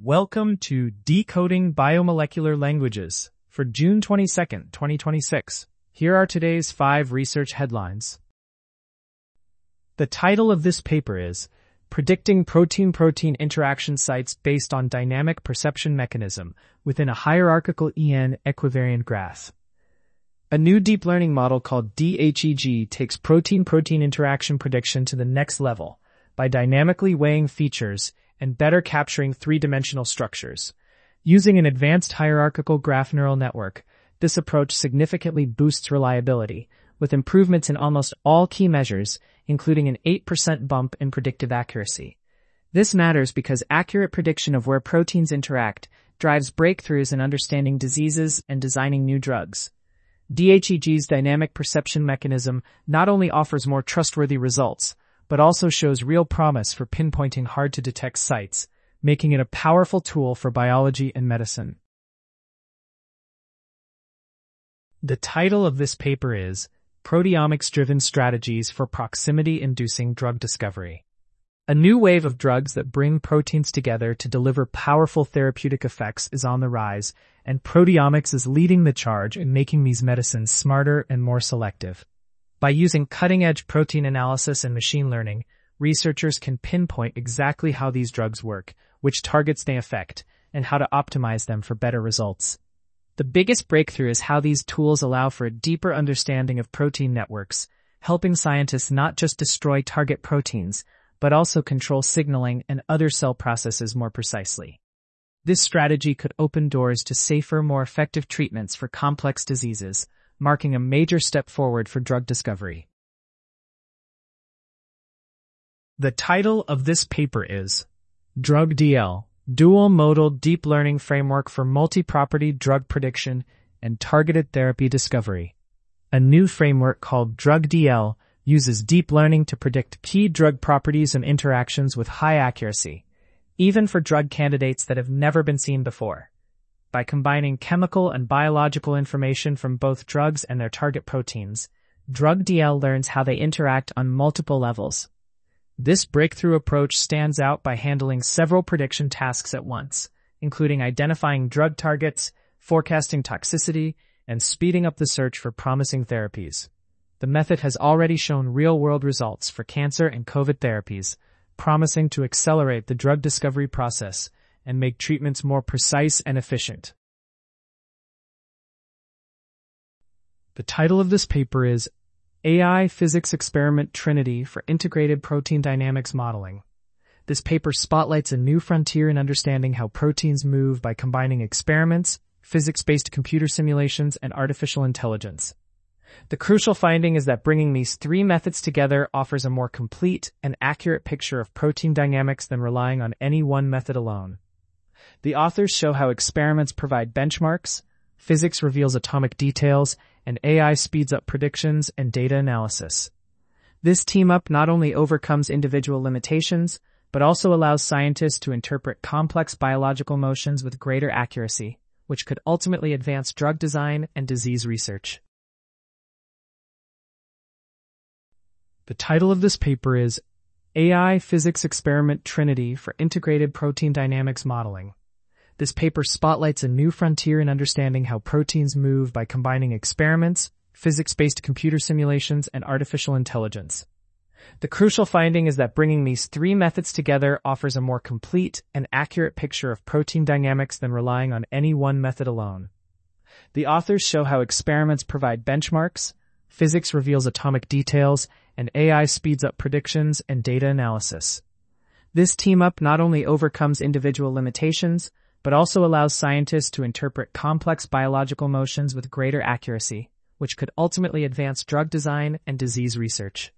Welcome to Decoding Biomolecular Languages for June 22, 2026. Here are today's 5 research headlines. The title of this paper is Predicting Protein-Protein Interaction Sites Based on Dynamic Perception Mechanism Within a Hierarchical EN Equivariant Graph. A new deep learning model called DHEG takes protein-protein interaction prediction to the next level by dynamically weighing features and better capturing three-dimensional structures. Using an advanced hierarchical graph neural network, this approach significantly boosts reliability, with improvements in almost all key measures, including an 8% bump in predictive accuracy. This matters because accurate prediction of where proteins interact drives breakthroughs in understanding diseases and designing new drugs. DHEG's dynamic perception mechanism not only offers more trustworthy results, but also shows real promise for pinpointing hard-to-detect sites, making it a powerful tool for biology and medicine. The title of this paper is Proteomics-Driven Strategies for Proximity-Inducing Drug Discovery. A new wave of drugs that bring proteins together to deliver powerful therapeutic effects is on the rise, and proteomics is leading the charge in making these medicines smarter and more selective. By using cutting-edge protein analysis and machine learning, researchers can pinpoint exactly how these drugs work, which targets they affect, and how to optimize them for better results. The biggest breakthrough is how these tools allow for a deeper understanding of protein networks, helping scientists not just destroy target proteins, but also control signaling and other cell processes more precisely. This strategy could open doors to safer, more effective treatments for complex diseases, marking a major step forward for drug discovery. The title of this paper is DrugDL, Dual Modal Deep Learning Framework for Multi-Property Drug Prediction and Targeted Therapy Discovery. A new framework called DrugDL uses deep learning to predict key drug properties and interactions with high accuracy, even for drug candidates that have never been seen before. By combining chemical and biological information from both drugs and their target proteins, DrugDL learns how they interact on multiple levels. This breakthrough approach stands out by handling several prediction tasks at once, including identifying drug targets, forecasting toxicity, and speeding up the search for promising therapies. The method has already shown real-world results for cancer and COVID therapies, promising to accelerate the drug discovery process and make treatments more precise and efficient. The title of this paper is AI Physics Experiment Trinity for Integrated Protein Dynamics Modeling. This paper spotlights a new frontier in understanding how proteins move by combining experiments, physics-based computer simulations, and artificial intelligence. The crucial finding is that bringing these 3 methods together offers a more complete and accurate picture of protein dynamics than relying on any one method alone. The authors show how experiments provide benchmarks, physics reveals atomic details, and AI speeds up predictions and data analysis. This team-up not only overcomes individual limitations, but also allows scientists to interpret complex biological motions with greater accuracy, which could ultimately advance drug design and disease research. The title of this paper is AI Physics Experiment Trinity for Integrated Protein Dynamics Modeling. This paper spotlights a new frontier in understanding how proteins move by combining experiments, physics-based computer simulations, and artificial intelligence. The crucial finding is that bringing these 3 methods together offers a more complete and accurate picture of protein dynamics than relying on any one method alone. The authors show how experiments provide benchmarks, physics reveals atomic details, and AI speeds up predictions and data analysis. This team-up not only overcomes individual limitations, but also allows scientists to interpret complex biological motions with greater accuracy, which could ultimately advance drug design and disease research.